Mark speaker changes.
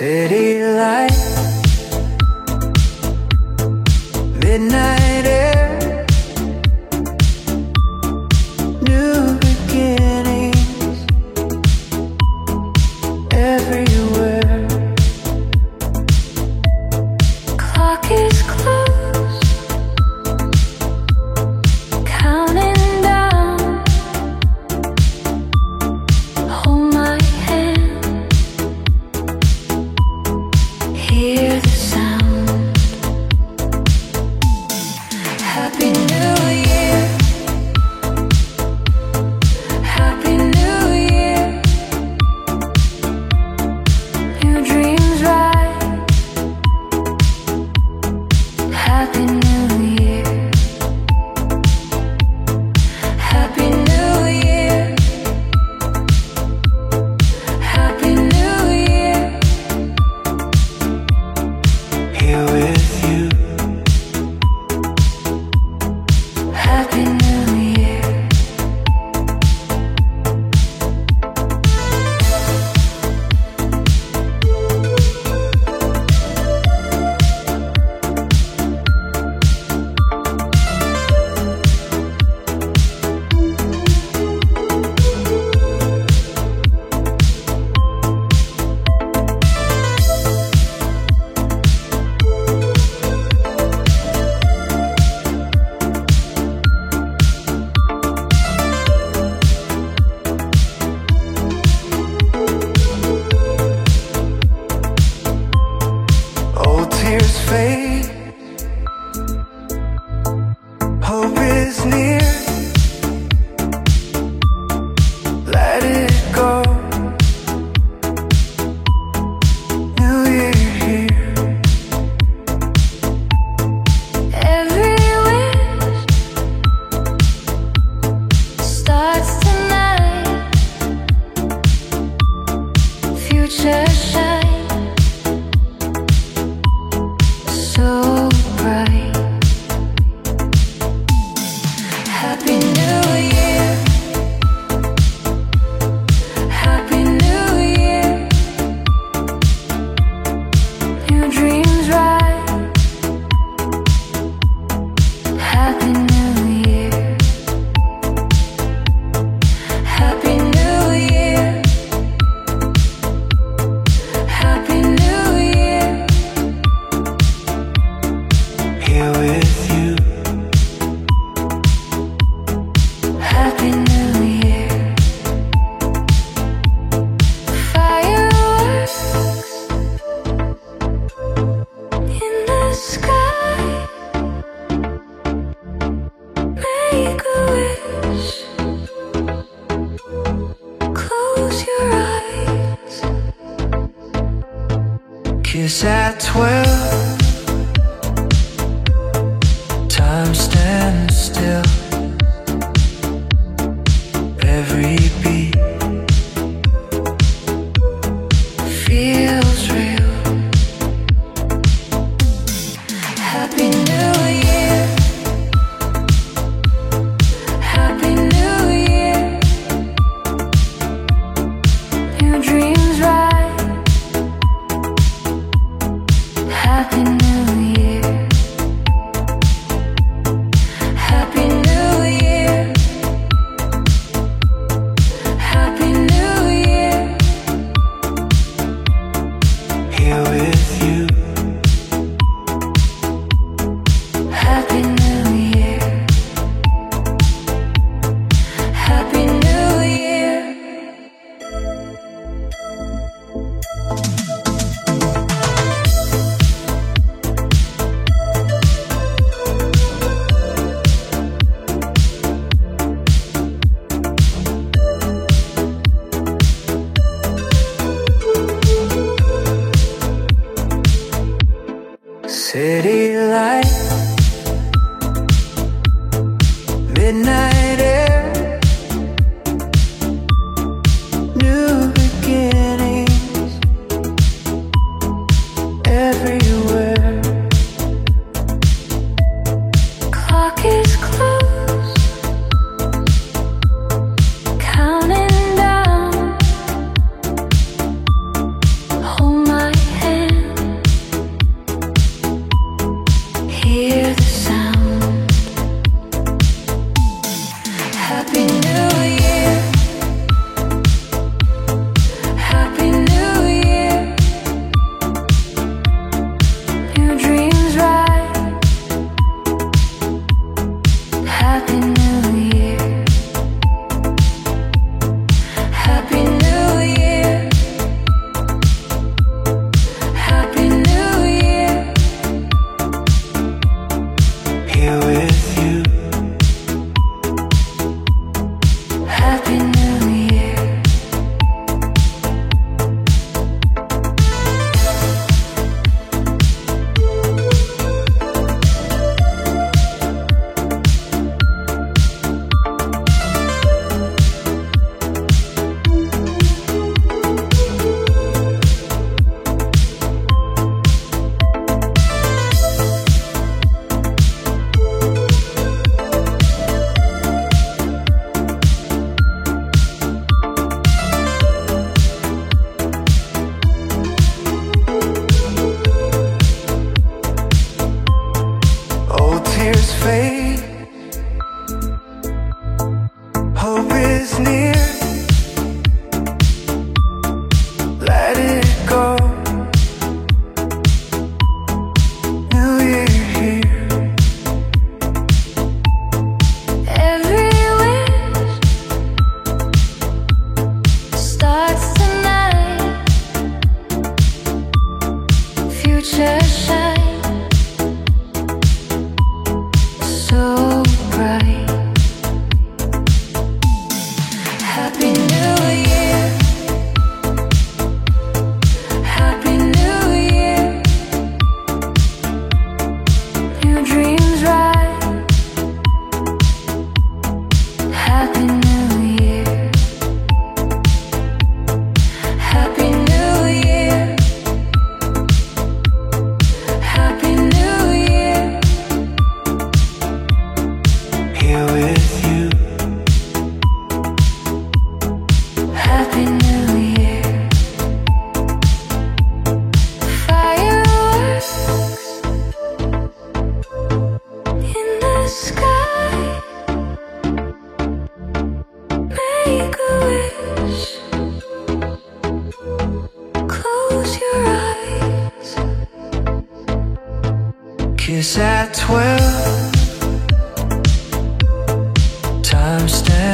Speaker 1: City lights, midnight air, new beginnings everywhere. Clock is close, counting down. Hold my hand, hear the sound. Happy New Year, Happy New Year. New dreams rise. Happy New Year, Happy New Year, Happy New Year. Here with you. Happy New Year. Old tears fade, hope is near. Let it go. New Year here. Every wish starts tonight. Future shine so bright. Happy New Year, Happy New Year. New dreams rise. Happy New Year, Happy New Year, Happy New Year. Here with you. Happy New Year. Fireworks in the sky. Make a wish. Close your eyes. Kiss at 12. Time stands still. Happy New Year. Happy New Year. New dreams rise. Happy New Year. Happy New Year. Happy New Year. Here with you. Happy New Year. Old tears fade. Hope is near. Let it go. New Year here. Every wish starts tonight. Future shine so bright. Happy New Year. Happy New Year. New dreams rise. Happy New Year. Happy New Year. Happy New Year. Here with you. Happy New Year. Fireworks in the sky. Make a wish. Close your eyes. Kiss at 12. Time stands